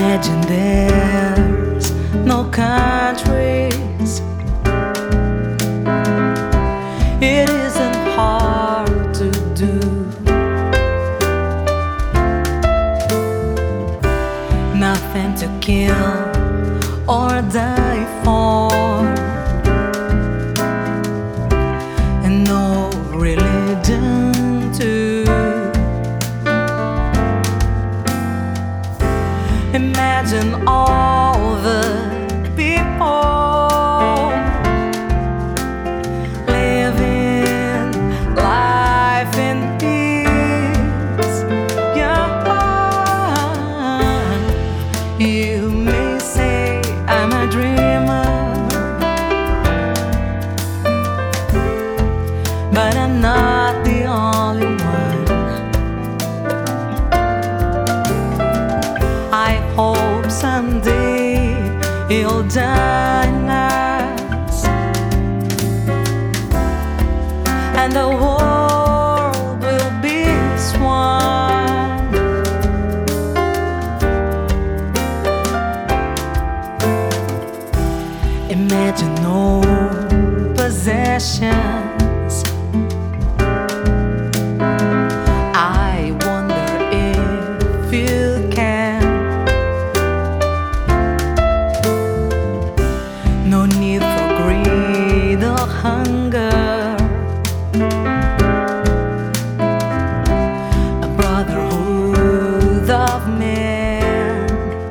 Imagine there's no countries. It isn't hard to do. Nothing to kill or die for, and no religion too. Imagine all the people living life in peace. Yeah. You may say I'm a dreamer, but I'm not the only one. I hope someday you'll join us, and the world will be as one. Imagine no possessions. I wonder if you can. No need for greed or hunger. A brotherhood of men.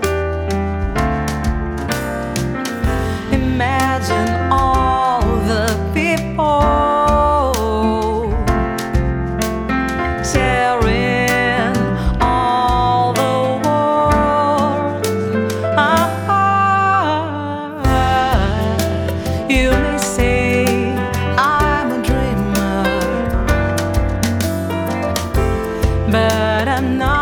Imagine all the people sharing all the world. You may say I'm a dreamer, but I'm not.